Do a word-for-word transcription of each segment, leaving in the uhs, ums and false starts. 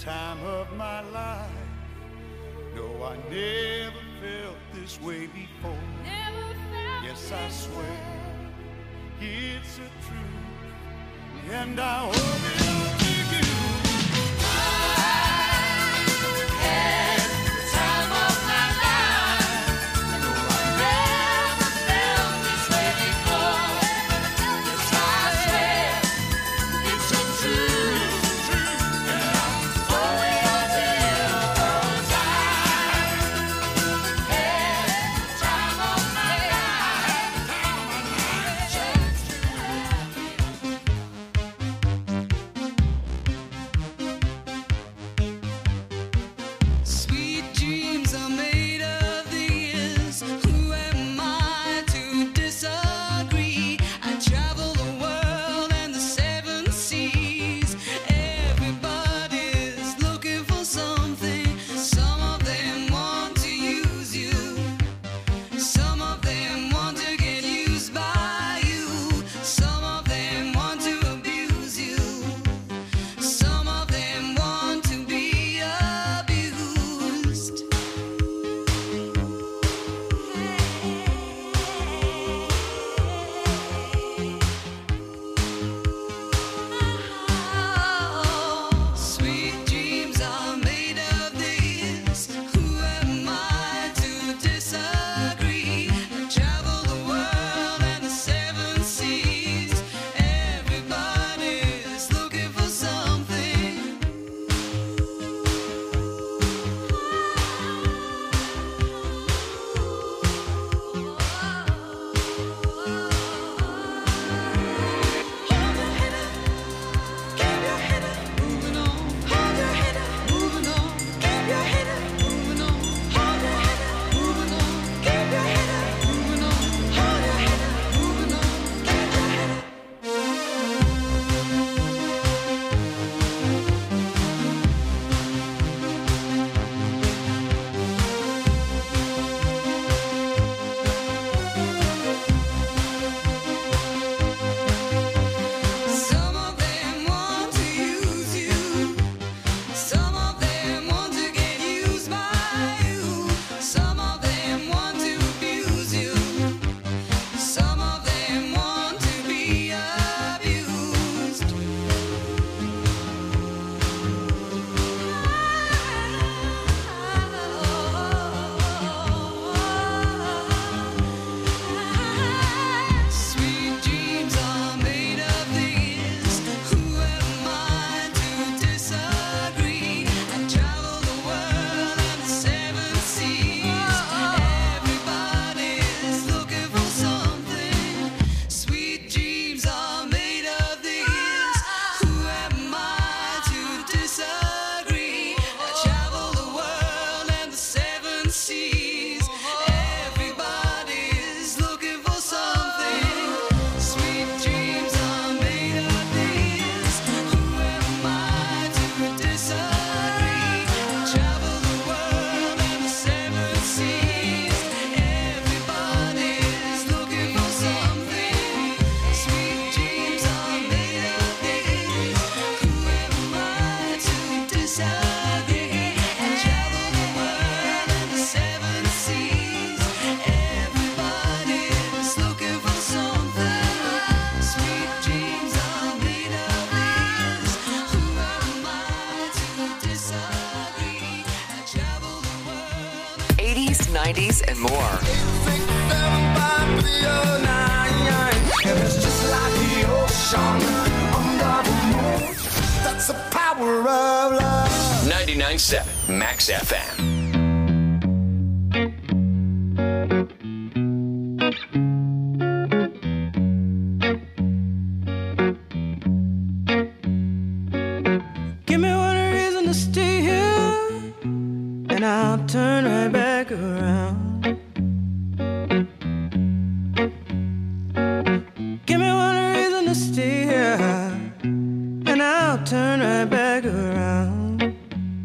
time of my life. No, I never felt this way before. Never felt yes, I swear it's a truth, and I hope it'll be you. nineties, and more. ninety-nine point seven Max F M. Turn right back around. Give me one reason to stay here, and I'll turn right back around.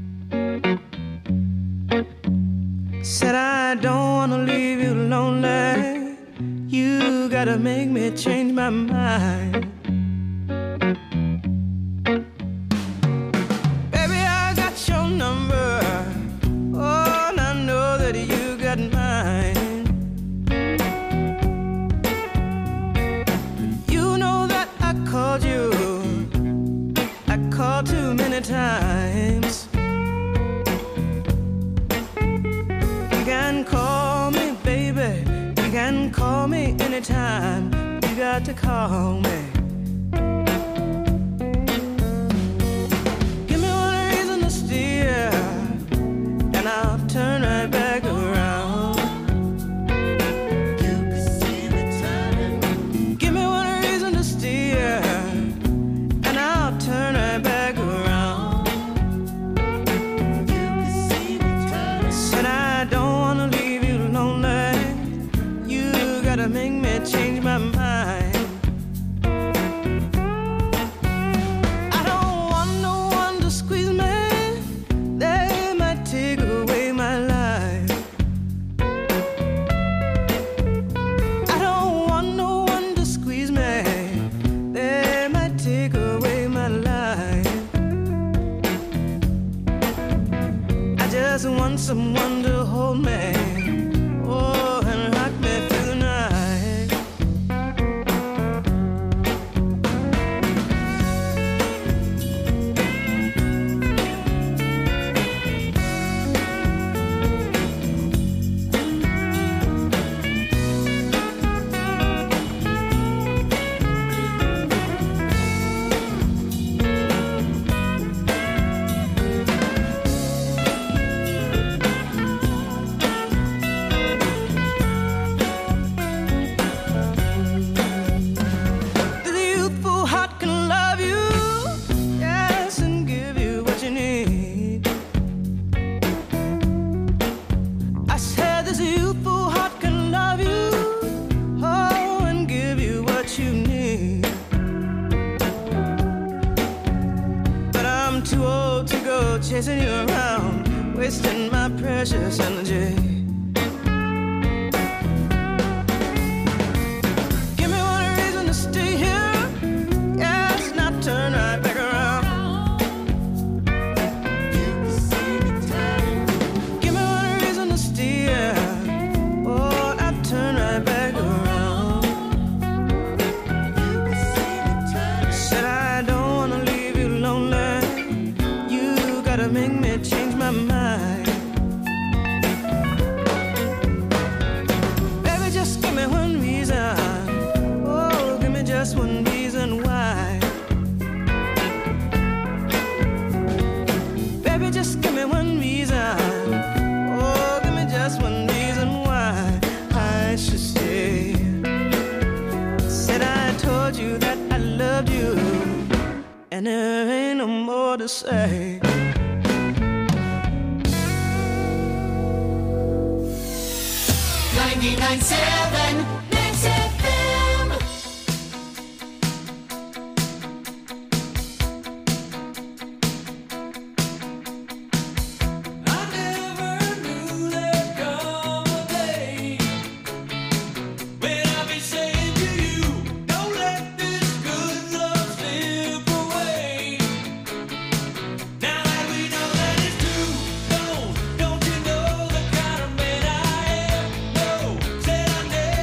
Said I don't wanna leave you lonely. You gotta make me change my mind. Baby, I got times. You can call me, baby. You can call me anytime. You got to call me. Give me one reason to steer, and I'll turn right back around. You can see me turning. Give me one reason to steer, and I'll turn right back around. You can see me turning. Said I don't wanna leave you lonely. You gotta make me change my mind. I don't want no one to squeeze me. They might take away my life. I don't want no one to squeeze me. They might take away my life. I just want someone to hold me, oh, and rock me through the night. The youthful heart can love you, yes, and give you what you need. I said this youthful heart can love you, oh, and give you what you need. But I'm too old to go chasing you around, wasting my precious energy. Give me one reason to stay here, yes, not turn right back around. You can see me turning. Give me one reason to steer, oh, not turn right back around. You can see me turning. Said I don't wanna leave you lonely. You gotta make me change my mind. Baby, just give me one reason. Oh, give me just one reason why. Baby, just give me one reason. Oh, give me just one reason why I should stay. Said I told you that I loved you, and there ain't no more to say. ninety-nine point seven Max F M. I never knew there'd come a day when I'd be saying to you, don't let this good love slip away. Now that we know that it's true, don't, don't you know the kind of man I am? No, said I never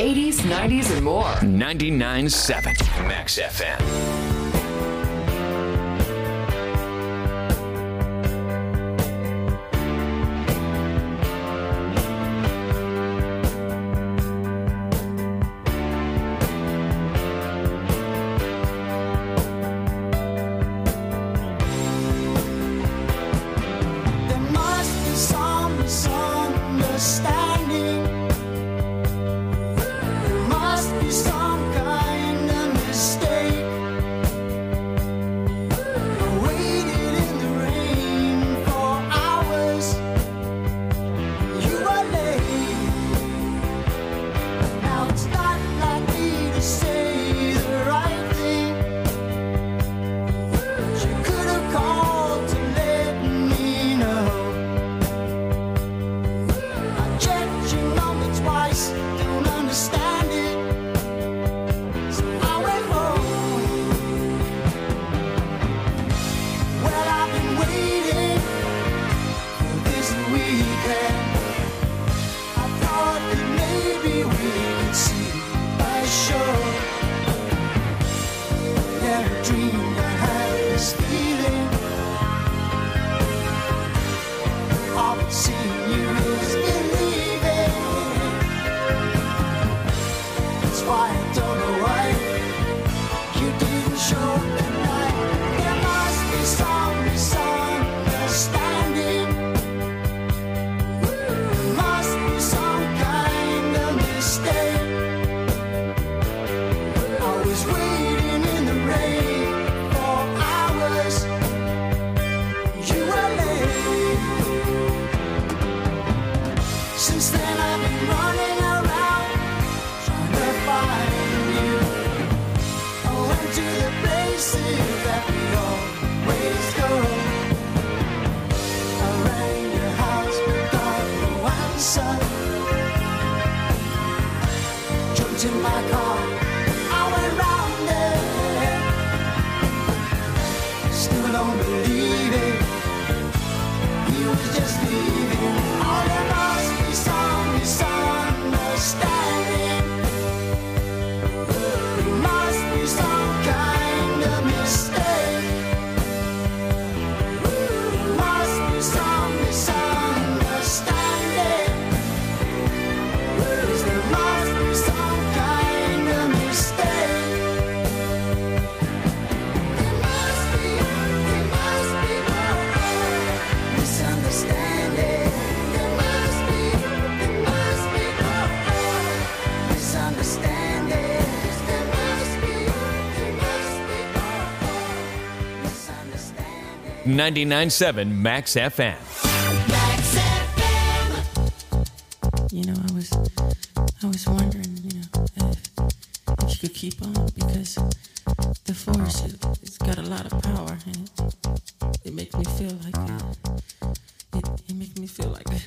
eighties, nineties, and more. ninety-nine point seven Max F M. There must be some misunderstanding. There must be some kind of mistake. I waited in the rain for hours. You were late. Now it's not like me to say the right thing. You could have called to let me know. I checked your number twice, don't understand it. So I went home. Well, I've been waiting for this weekend. I thought that maybe we could see a show. Never dreamed I had this feeling. All I've seen you is believing. That's why I don't know why you didn't show tonight. There must be some misunderstanding. There must be some kind of mistake. I was waiting in the rain for hours. You were late. Since then I've been running around trying to find you. I went to the places that we always go. I rang your house but got no answer. Jumped in my car, I went round there. Still don't believe it. He was just leaving. Oh, there must be some misunderstanding. There must be some kind of mistake. There must be some misunderstanding. Yes, there must be some kind of mistake. There must be, there must be misunderstanding. There must be, there must be misunderstanding. There must be, there must be misunderstanding. ninety-nine point seven Max F M. Max F M. You know, I was, I was wondering, you know, if, if you could keep on, because the force, it, it's got a lot of power, and it, it makes me feel like, uh, it, it makes me feel like.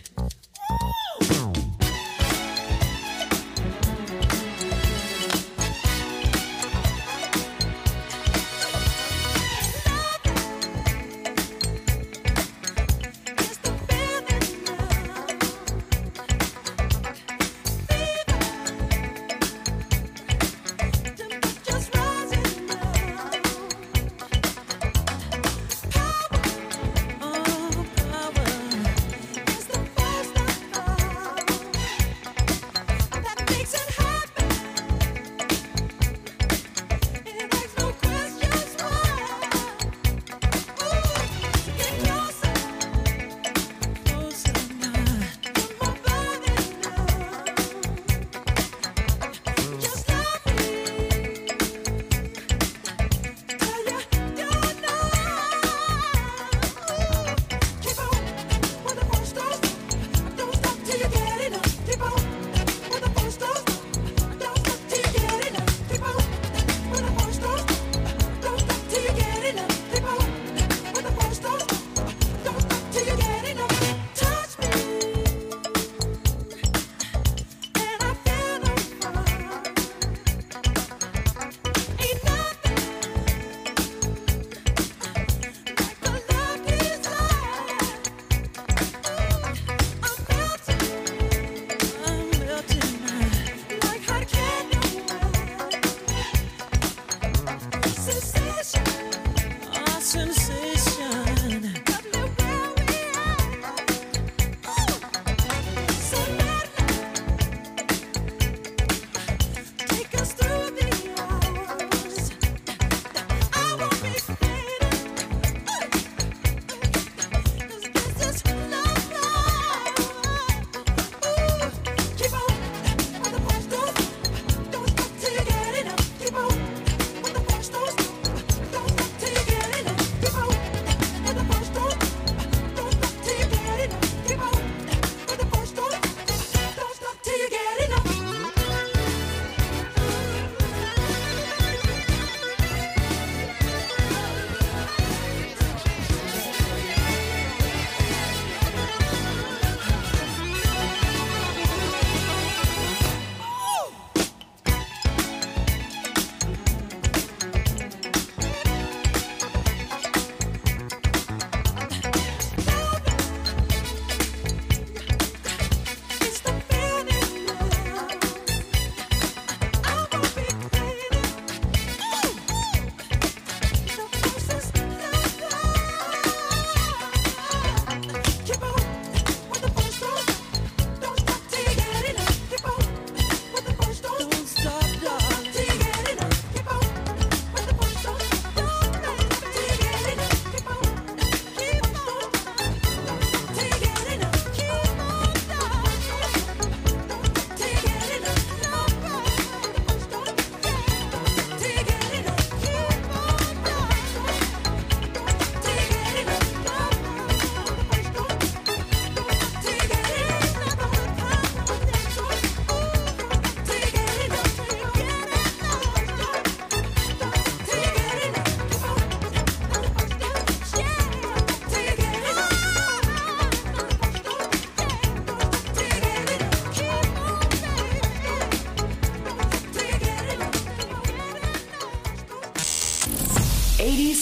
Just rising now. Power, oh power, is the force that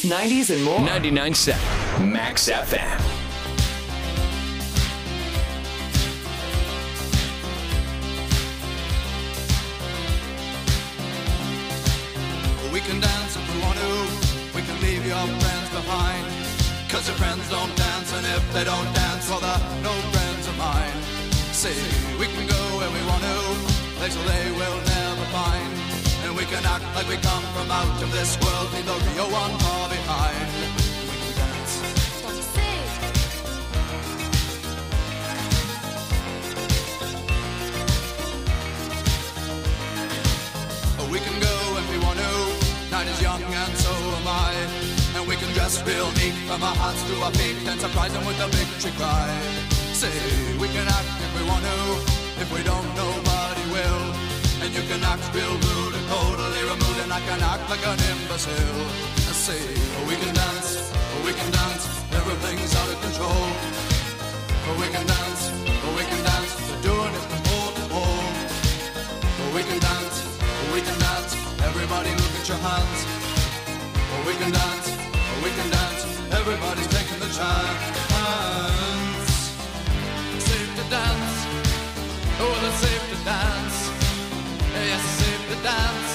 nineties, and more. ninety-nine point seven Max F M. We can dance if we want to. We can leave your friends behind. Cause your friends don't dance, and if they don't dance, well, they're no friends of mine. See, we can go where we want to, places they will never find. And we can act like we come from out of this world, leave the real one far behind. We can dance. Oh, we can go when we want to. Night is young and so am I. And we can dress real neat from our hearts to our feet and surprise them with a victory cry. Say, we can act if we want to. If we don't, nobody will. And you can act real rude and totally removed, and I can act like an imbecile. I say, we can dance, we can dance, everything's out of control. We can dance, we can dance, we're doing it from pole to pole. We can dance, we can dance, everybody look at your hands. We can dance, we can dance, everybody's taking the chance. Safe to dance, oh, it's safe to dance. Yes, it's safe to dance.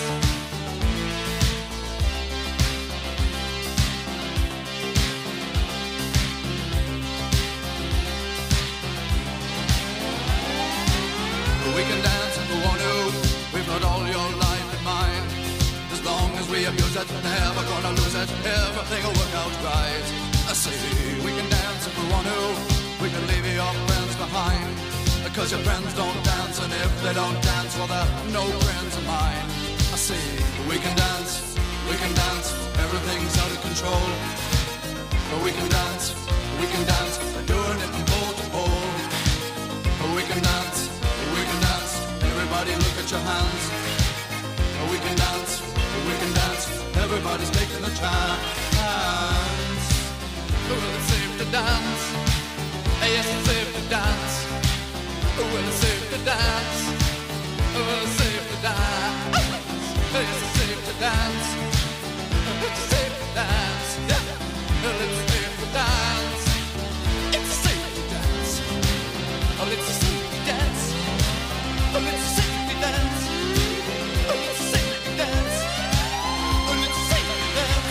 We can dance if we want to. We've got all your life in mind. As long as we abuse it, never gonna lose it. Everything will work out right. I say we can dance if we want to. We can leave your friends behind. Because your friends don't dance, and if they don't dance, well, they're no friends of mine. I say we can dance, we can dance, everything's out of control. But we can dance, we can dance, we're doing it from pole to pole. But we can dance, we can dance, everybody look at your hands. But we can dance, we can dance, everybody's taking the chance. Well, it's safe to dance, yes, it's safe to dance. Well, it's safe to dance. Well, it's safe to dance. It's safe to dance. It's safe to dance. Yeah. Well, it's safe to dance. It's safe to dance. Oh, it's safe to dance. Oh, it's safe to dance. Oh, it's safe to dance. Oh, it's safe to dance.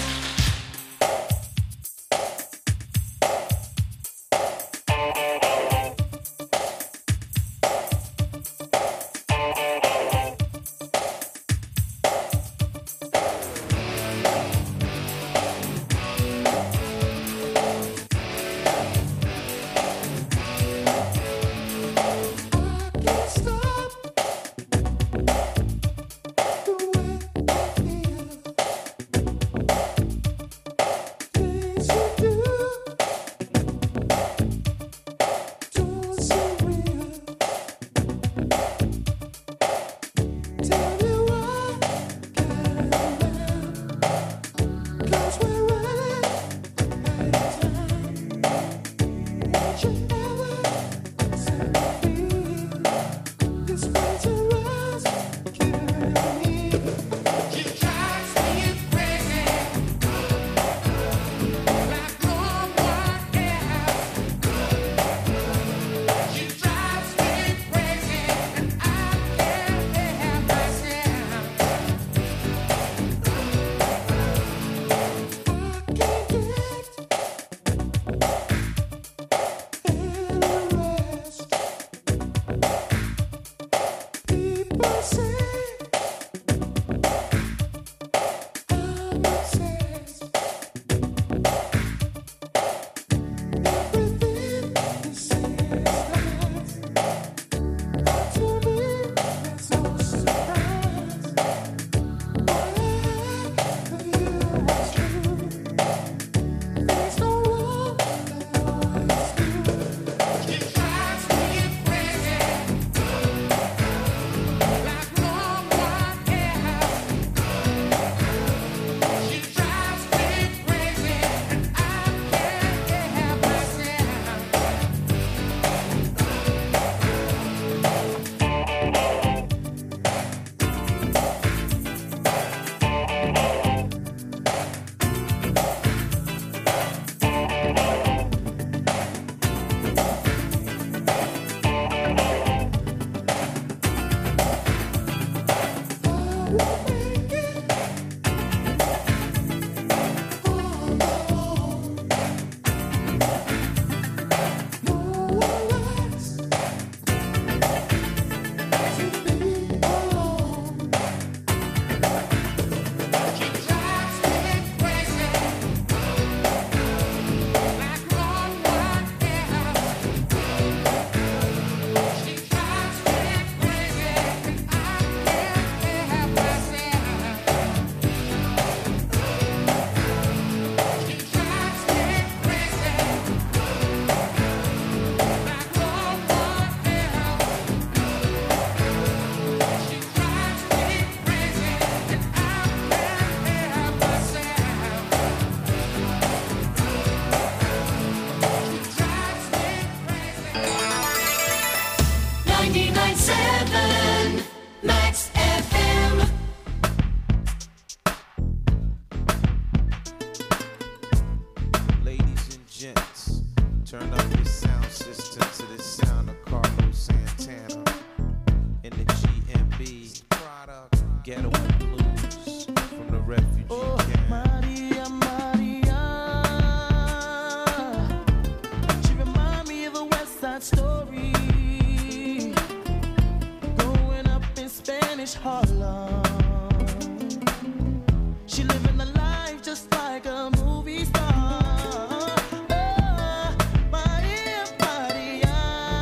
Turn up your sound system to the sound of Carlos Santana in the G M B product, Ghetto and Blues from the refugee Oh, camp. Maria, Maria. She remind me of a West Side Story. Growing up in Spanish Harlem. She living a life just like a movie star. Oh, Maria, Maria.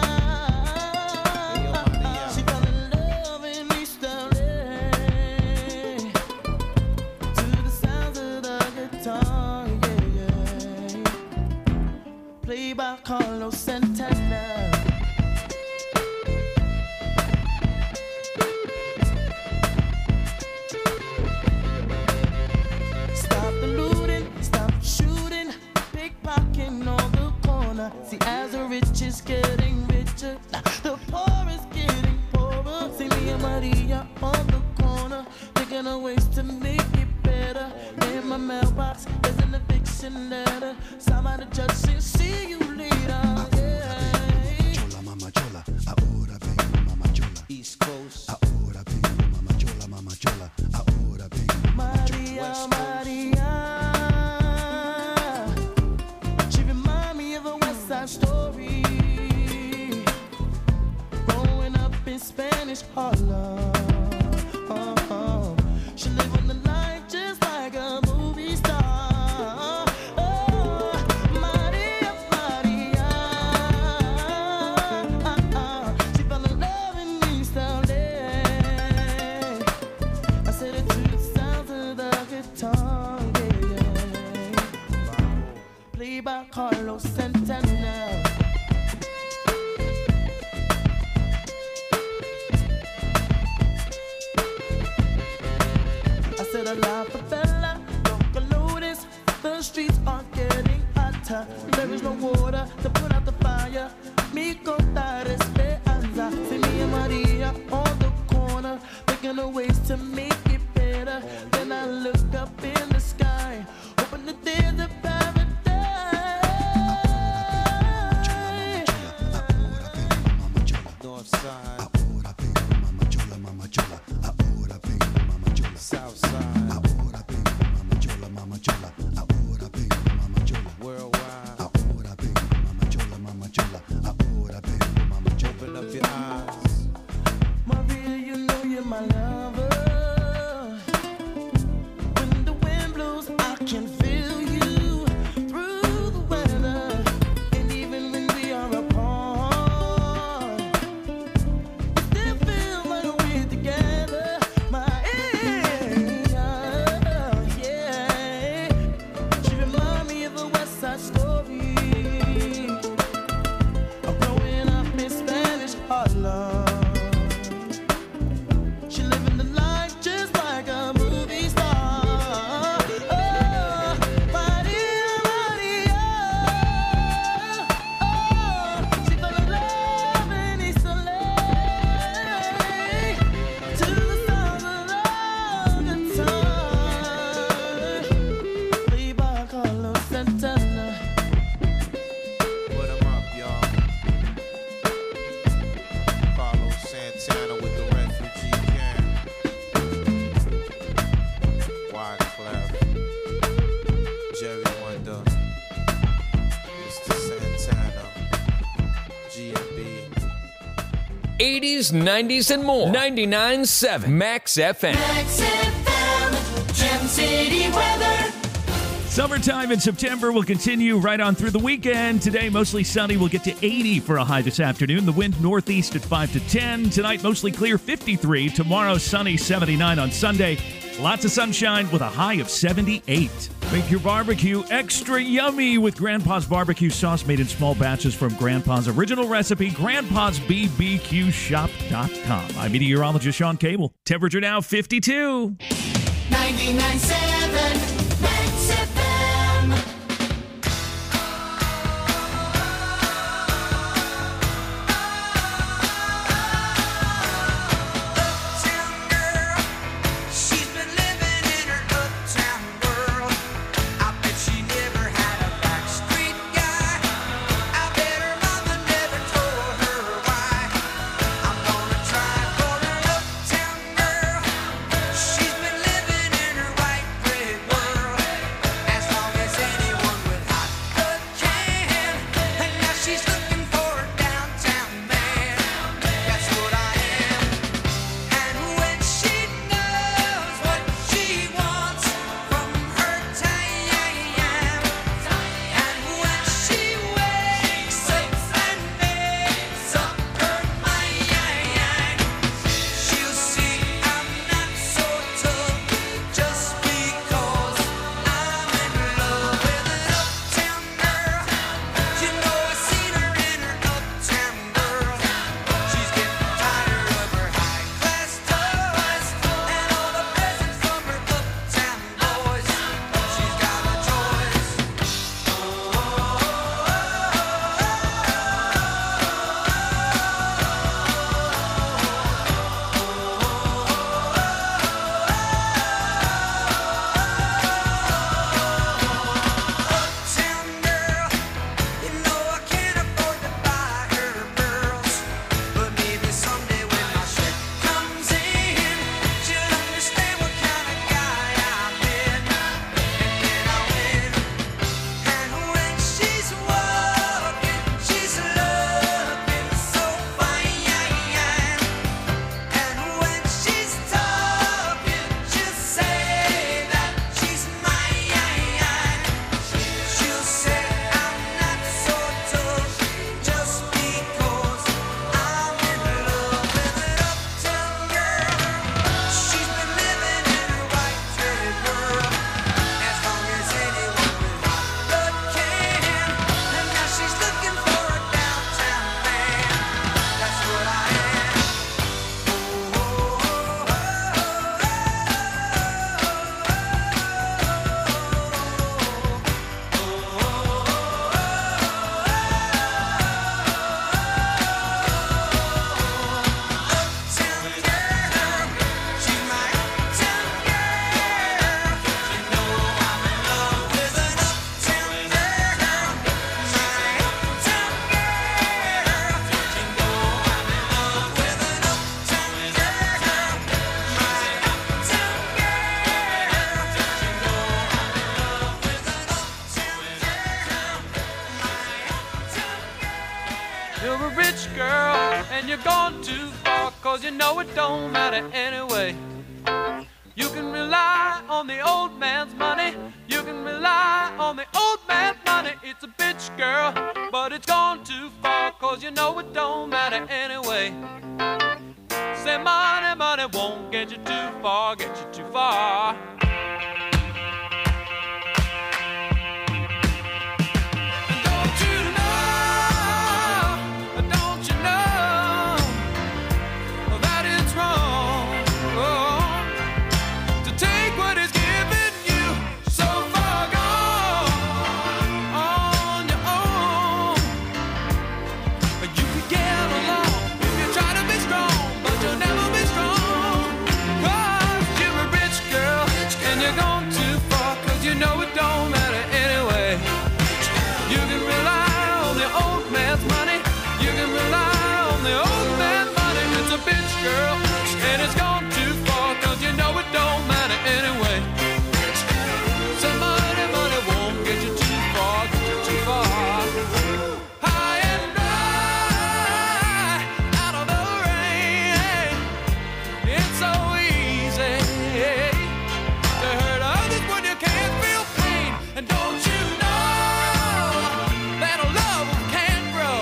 She fell in love in East L A to the sounds of the guitar, yeah, yeah. Played by Carlos Santana. Stop the looting, stop shooting, pickpocketing on the corner. See, as the rich is getting richer, the poor is getting poorer. See me and Maria on the corner, thinking of ways to make it better. In my mailbox, there's an eviction letter. Signed by the judge saying, see you later. Yeah. Chola, mama chola, ahora vengo, mama chola. East Coast. Ahora vengo, mama chola, mama chola. Ahora vengo, mama chola. Maria, West Coast. Maria. She remind me of a West Side Story. Growing up in Spanish Harlem. Uh-huh. She living the life just like a movie star. Oh, Maria, Maria. She fell in love in East L A. I said it to the sounds of the guitar, yeah, yeah. Played by Carlos Santana. I said a la favela, local notice. The streets are getting hotter. There is no water to put out the fire. Mi contar esperanza. See me and Maria on the corner, thinking of ways to make it better. Then I look up in the sky, hoping that there's a paradise. Ahora vengo, mama chola. North Side, Ahora vengo, mama chola, mama chola. Ahora vengo, mama chola. South Side, Ahora vengo, mama chola, mama chola. Ahora vengo, mama chola. worldwide. Ahora vengo, mama chola, mama chola. Ahora vengo, mama chola. Open up your eyes. Maria, you know you're my lover. When the wind blows, I can feel you through the weather. And even when we are apart, we still feel like we're together. Maria, yeah. She remind me of a West Side Story. I'm growing up in Spanish Harlem. She living the life just like a movie star. Oh, Maria, Maria. Oh, she fell in love in East L A to the sound of the guitar. Played by Carlos Santana. Put 'em up, y'all. Carlos Santana with the refugee camp. Wyclef, Jerry Wonder, Mister Santana, G M B. eighties, nineties, and more. ninety-nine point seven Max F M. Max F M, Gem City weather. Summertime in September will continue right on through the weekend. Today, mostly sunny. We'll get to eighty for a high this afternoon. The wind northeast at five to ten. Tonight, mostly clear, fifty-three. Tomorrow, sunny, seventy-nine on Sunday. Lots of sunshine with a high of seventy-eight. Make your barbecue extra yummy with Grandpa's barbecue sauce made in small batches from Grandpa's original recipe, grandpas b b q shop dot com. I'm meteorologist Sean Cable. Temperature now fifty-two. ninety-nine point seven Max F M. Uptown girl, I bet she never had a backstreet guy. I You're a rich girl and you're gone too far, cause you know it don't matter anyway. You can rely on the old man's money. You can rely on the old man's money. It's a bitch, girl, but it's gone too far, cause you know it don't matter anyway. Say money, money won't get you too far, get you too far. Don't you know, don't you know that it's wrong? Oh, to take what is given you so far gone on your own. You can get along if you try to be strong, but you'll never be strong, cause you're a rich girl and you're gone too far, cause you know it don't matter anyway. You can rely on the old man's money. You can rely on the old man's money. It's a bitch, girl, and it's gone too far, cause you know it don't matter anyway. Say money, money won't get you too far, get you too far. High and dry, out of the rain. It's so easy to hurt others when you can't feel pain. And don't you know that a love can't grow?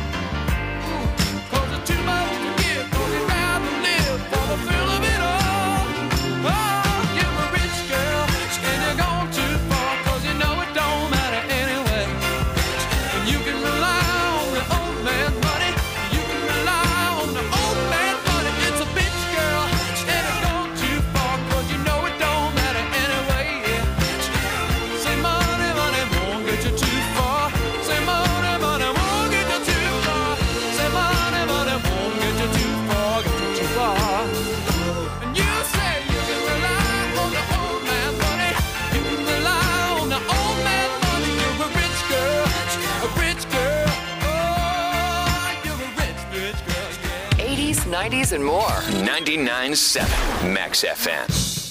Cause it's too much to give, cause you'd rather live for the thrill of it all. Oh, you're a rich girl and you're gone too far, cause you know it don't matter anyway. And you can rely on the old man's money. You can rely on the old man's money. It's a bitch, girl, and it's gone too far, cause you know it don't matter anyway. Yeah. Say money, money won't get you too far. Say money, money won't get you too far. Say money, money won't get you too far, get you too far. And you say you can rely on the old man's money. You can rely on the old man's money. You're a rich girl, a rich girl. Oh, you're a rich, rich girl, yeah. eighties, nineties, and more. ninety-nine point seven Max F M.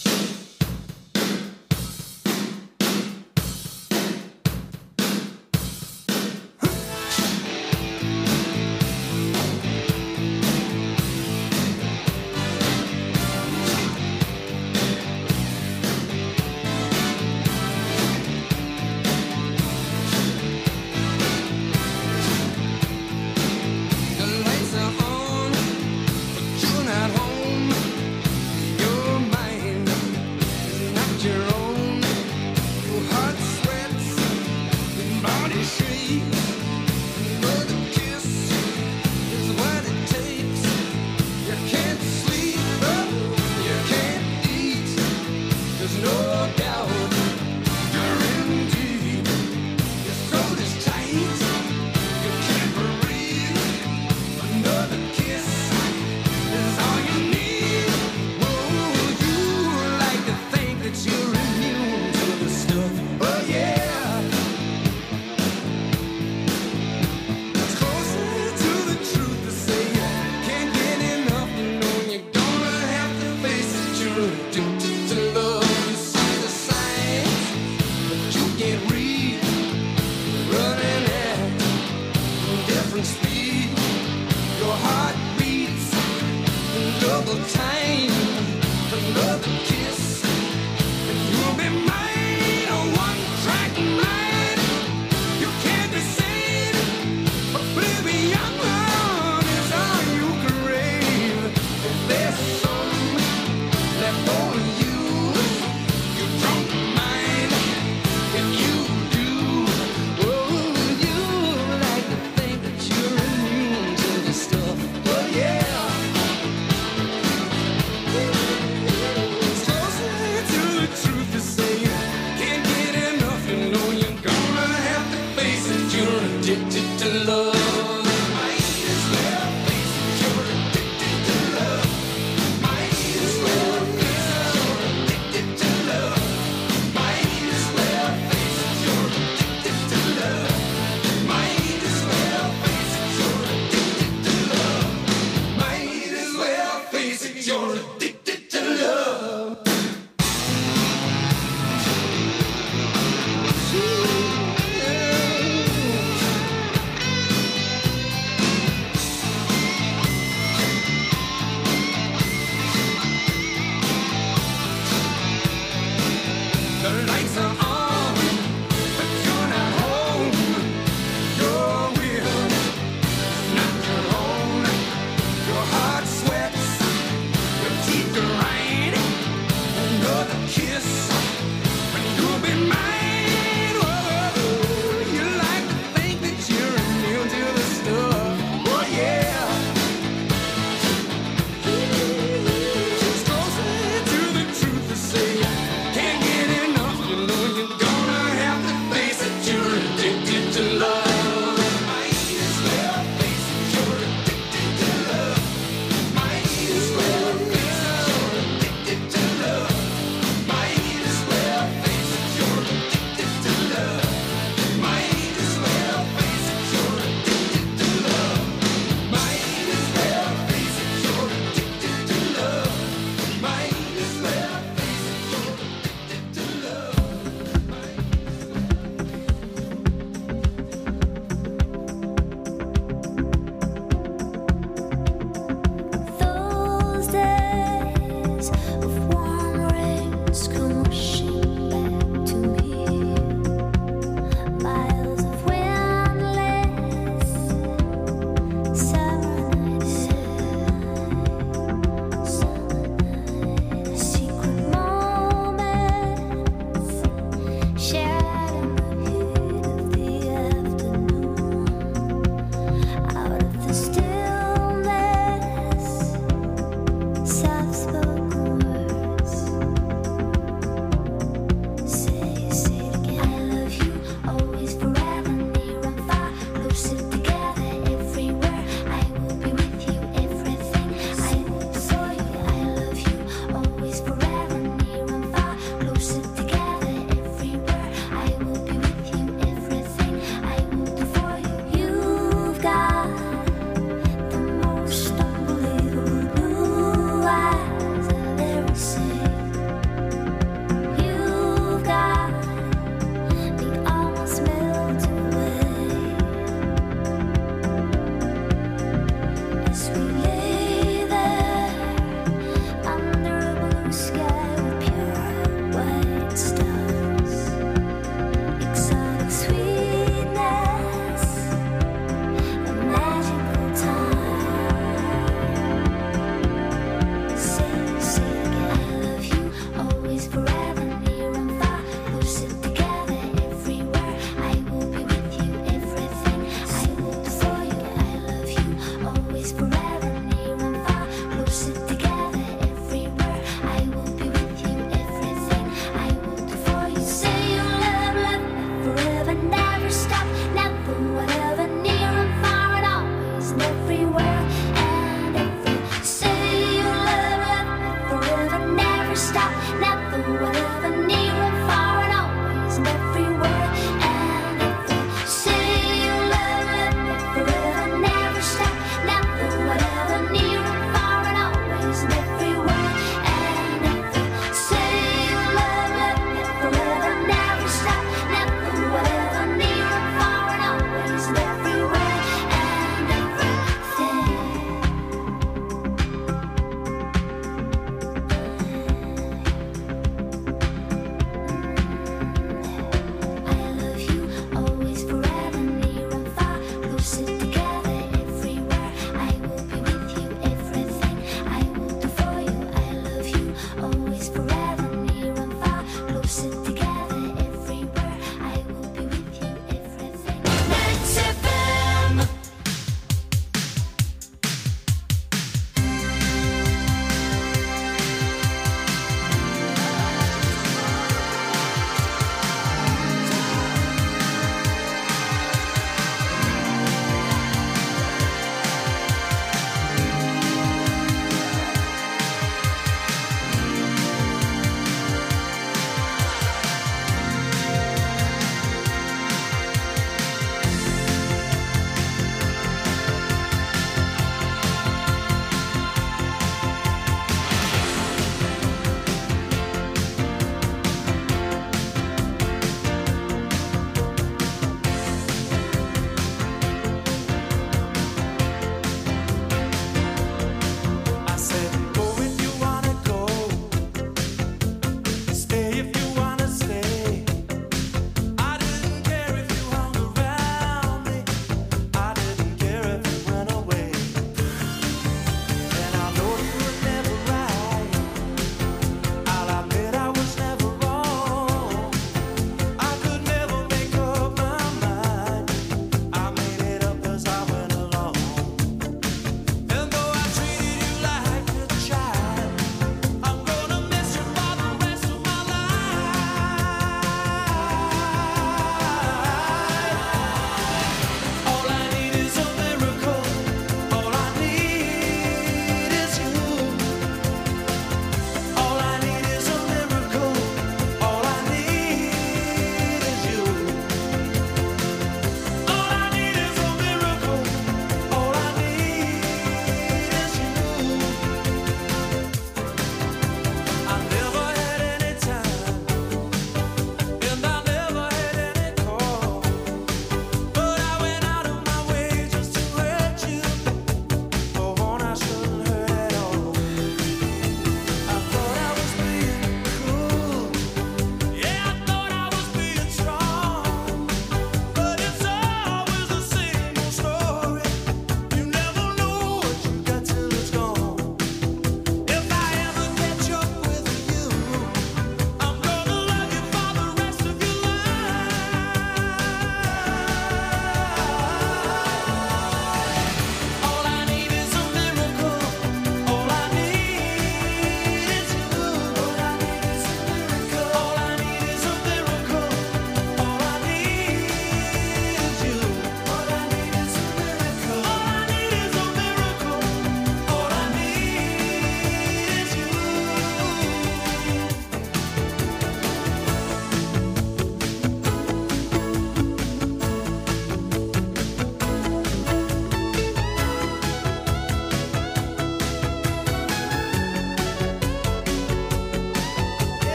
The lights are on, but you're not home. Your mind is not your own. Your heart sweats, your body shakes. Another kiss is what it takes. You can't sleep, you can't eat. There's no doubt you're in deep. Your throat is tight, you can't breathe. Another kiss is all you need. Oh, you like to think that you're immune to the stuff. Oh yeah. It's closer to the truth to say you can't get enough. You know you're gonna have to face it. You're addicted to love. You see the signs, but you can't read. Running at different speed. Your heart beats double time. Another kiss, and you'll be mine. A one-track mind. You can't decide. Oblivion is all you crave. If there's some left for you, you don't mind. If you do, oh, you like to think that you're immune to the stuff. Oh yeah. It's closer to the truth to say you can't get enough. You know you're gonna have to face it. You're addicted to love. Might as well face it. You're addicted to love. Might as well face it. You're addicted to love. Might as well face it. You're addicted to love. Might as well face it. You're addicted to love. Might as well face it. You're addicted to love. Ooh, yeah.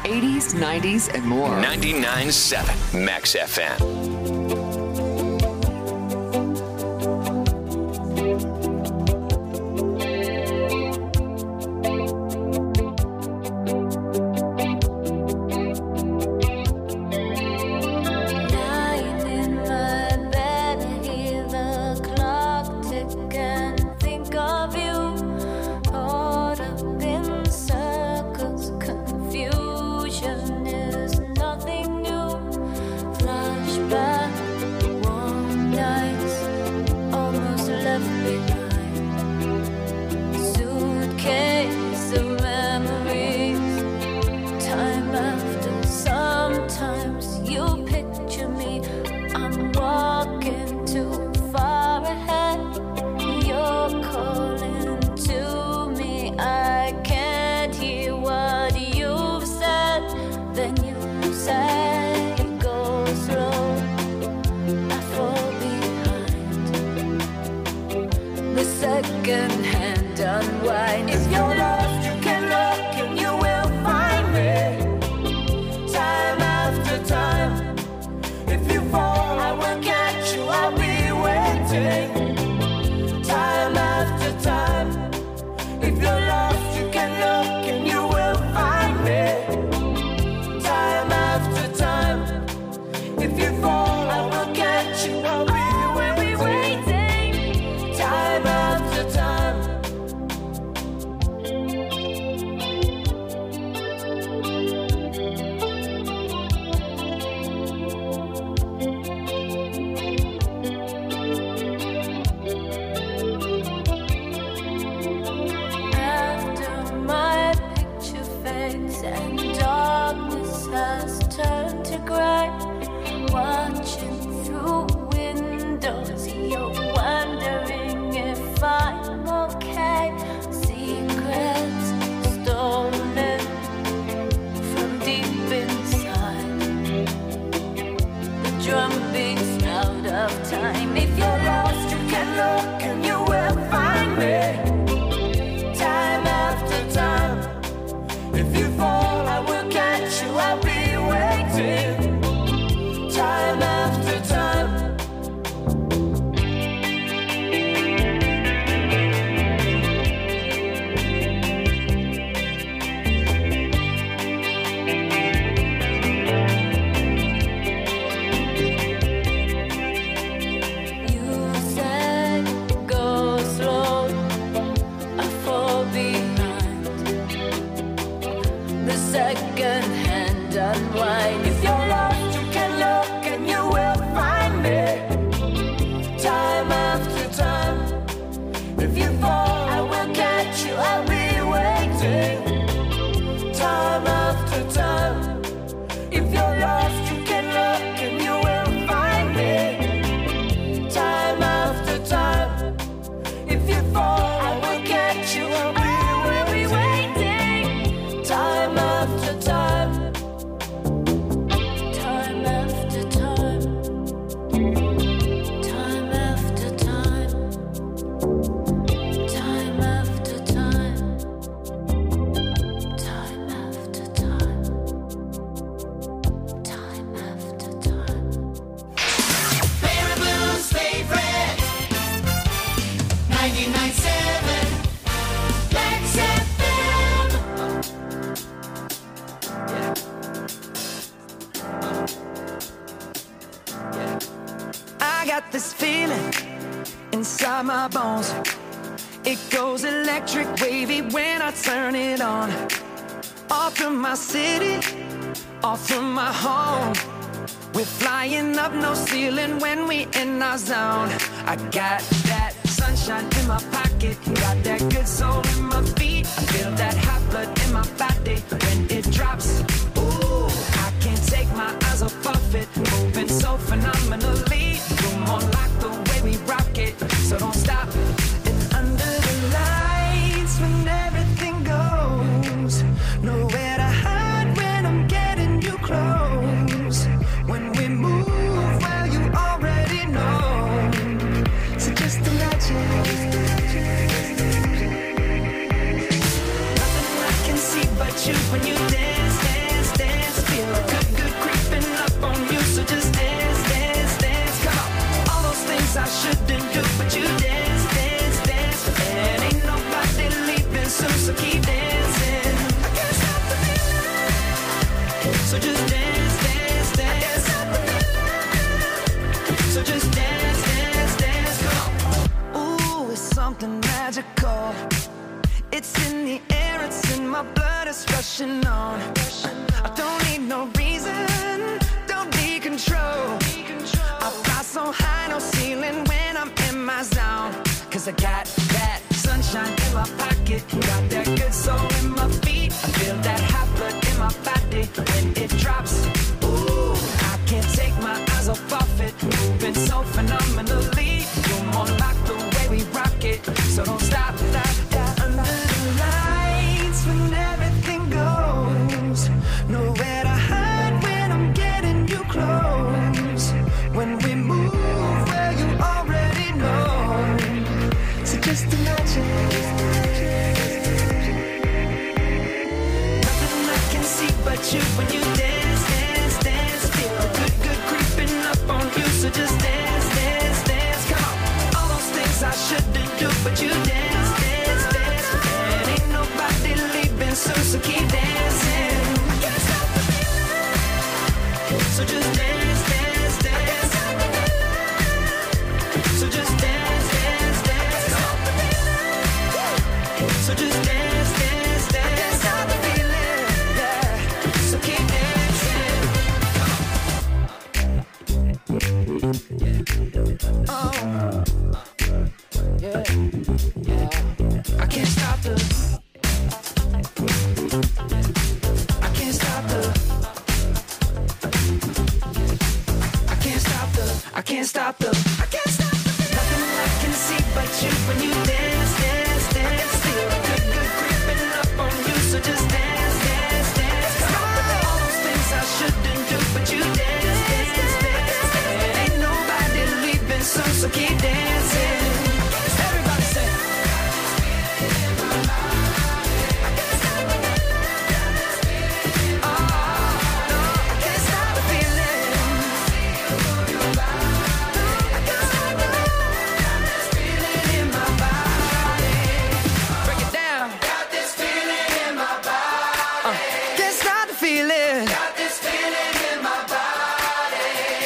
eighties, nineties, and more. ninety-nine point seven Max F M. This feeling inside my bones, it goes electric wavy when I turn it on. Off from my city, off from my home, we're flying up no ceiling when we in our zone. I got that sunshine in my pocket, got that good soul in my feet. I feel that hot blood in my body when it drops. Ooh, I can't take my eyes off it, moving so phenomenally. On like the way we rock it, so don't stop. And under the lights, when everything goes, nowhere to hide when I'm getting you close. When we move, well, you already know. So just imagine nothing I can see but you when you dance, dance, dance. magical. It's in the air, it's in my blood, it's rushing on. I don't need no reason, don't need control. I fly so high, no ceiling when I'm in my zone. Cause I got that sunshine in my pocket, got that good soul in my feet. I feel that hot blood in my body when it drops. Ooh, I can't take my eyes off of it, moving so phenomenally. You're more like the way we rock it, so don't stop, stop, stop. Under the lights when everything goes, nowhere to hide when I'm getting you close. When we move, well you already know. So just imagine. Nothing I can see but you when you dance, dance, dance. Feel a good, good creeping up on you. So just dance, dance, dance. Come on. All those things I shouldn't do, but you dance, dance, dance. And ain't nobody leaving soon, so keep dancing. I can't stop the feeling. So just dance, dance, dance. So just dance, dance, dance. So just dance, dance, dance. I can't stop the feeling, yeah. So keep dancing. Oh, yeah, yeah. I can't stop the. I can't stop the. I can't stop the. I can't stop the. I can't stop the. Nothing I can see but you when you dance, dance, dance. Feel a good, good creeping up on you. So just dance, dance, dance. All those things I shouldn't do, but you dance, dance, dance. And ain't nobody leaving soon, so keep dancing. Everybody say.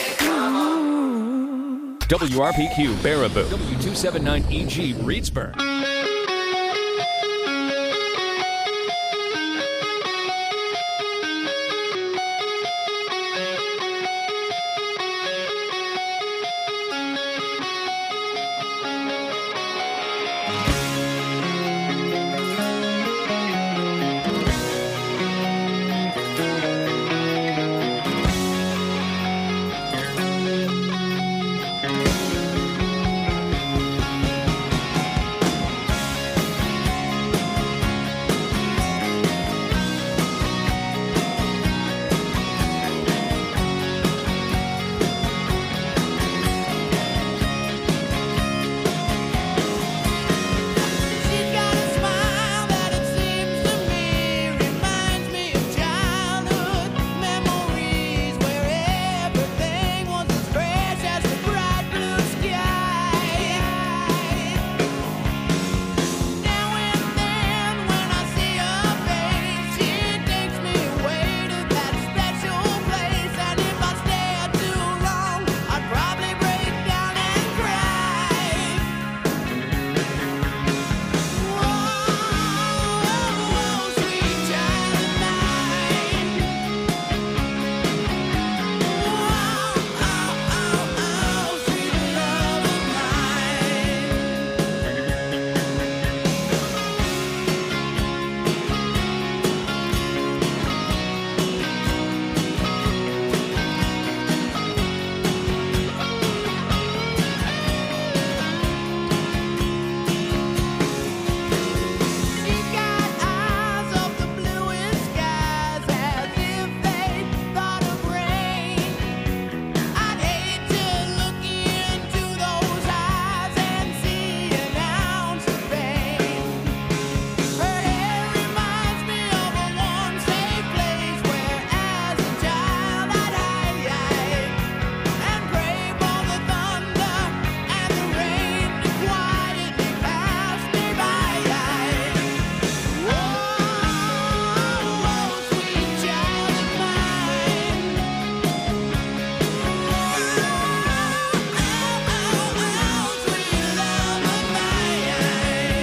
W R P Q Baraboo. W two seventy-nine E G Reedsburg.